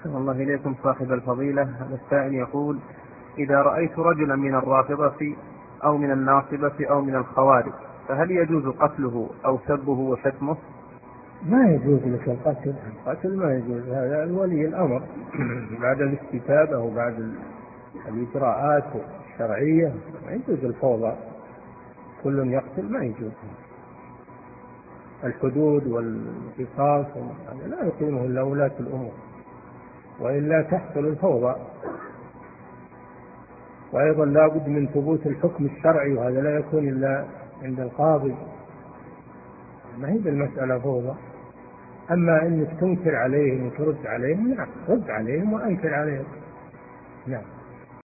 أحسن الله إليكم صاحب الفضيلة. هذا السائل يقول: إذا رأيت رجلا من الرافضة أو من الناصبة أو من الخوارج فهل يجوز قتله أو سبه وشتمه؟ ما يجوز لك القتل ما يجوز، هذا ولي الأمر بعد الاستتابة وبعد الإجراءات الشرعية. ما يجوز الفوضى، كل يقتل ما يجوز. الحدود والقصاص هذا لا يقيمه إلا ولاة الأمور، وإلا تحصل الفوضى. وأيضا لا بد من ثبوت الحكم الشرعي، وهذا لا يكون إلا عند القاضي. ما هي المسألة فوضى. أما أنك تنكر عليهم وترد عليهم، نعم رد عليهم وأنكر عليهم، نعم.